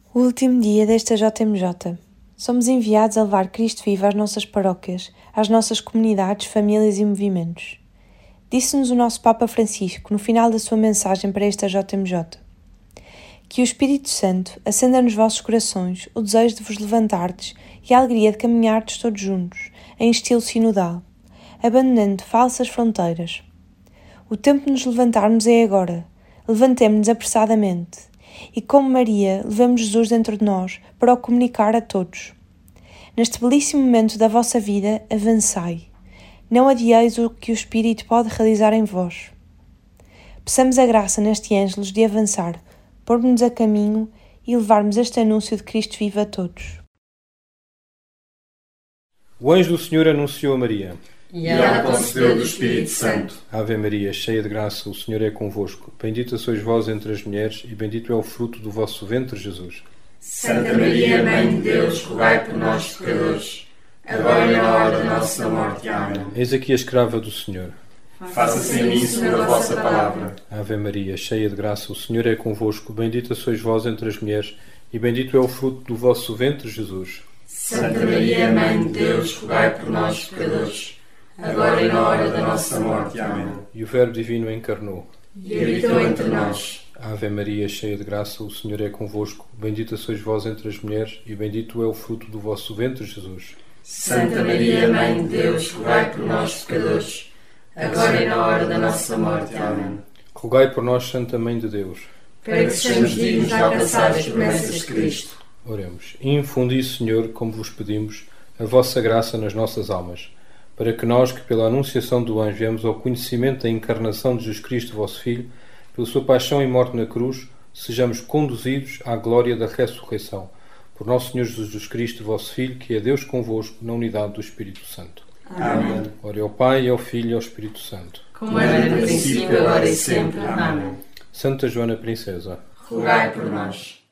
O último dia desta JMJ. Somos enviados a levar Cristo vivo às nossas paróquias, às nossas comunidades, famílias e movimentos. Disse-nos o nosso Papa Francisco no final da sua mensagem para esta JMJ. Que o Espírito Santo acenda nos vossos corações o desejo de vos levantardes e a alegria de caminhardes todos juntos, em estilo sinodal, abandonando falsas fronteiras. O tempo de nos levantarmos é agora. Levantemo-nos apressadamente. E como Maria, levemos Jesus dentro de nós para o comunicar a todos. Neste belíssimo momento da vossa vida, avançai. Não adieis o que o Espírito pode realizar em vós. Peçamos a graça neste Ângelus de avançar, pôr-nos a caminho e levarmos este anúncio de Cristo vivo a todos. O anjo do Senhor anunciou a Maria. E ela concebeu do Espírito Santo. Ave Maria, cheia de graça, o Senhor é convosco. Bendita sois vós entre as mulheres, e bendito é o fruto do vosso ventre, Jesus. Santa Maria, Mãe de Deus, rogai por nós, pecadores, agora e na hora da nossa morte. Amém. Eis aqui a escrava do Senhor. Faça-se em mim segundo a vossa palavra. Ave Maria, cheia de graça, o Senhor é convosco. Bendita sois vós entre as mulheres, e bendito é o fruto do vosso ventre, Jesus. Santa Maria, Mãe de Deus, rogai por nós, pecadores, agora e na hora da nossa morte. Amém. E o Verbo Divino encarnou. E habitou entre nós. Ave Maria, cheia de graça, o Senhor é convosco. Bendita sois vós entre as mulheres, e bendito é o fruto do vosso ventre, Jesus. Santa Maria, Mãe de Deus, rogai por nós, pecadores, agora e na hora da nossa morte. Amém. Rogai por nós, Santa Mãe de Deus, para que sejamos dignos de alcançar as promessas de Cristo. Oremos. Infundi, Senhor, como vos pedimos, a vossa graça nas nossas almas, para que nós, que pela anunciação do anjo viemos ao conhecimento da encarnação de Jesus Cristo, vosso Filho, pela sua paixão e morte na cruz, sejamos conduzidos à glória da ressurreição. Por nosso Senhor Jesus Cristo, vosso Filho, que é Deus convosco, na unidade do Espírito Santo. Amém. Ora ao Pai, ao Filho e ao Espírito Santo. Como era no princípio, agora e sempre. Amém. Santa Joana Princesa, rogai por nós.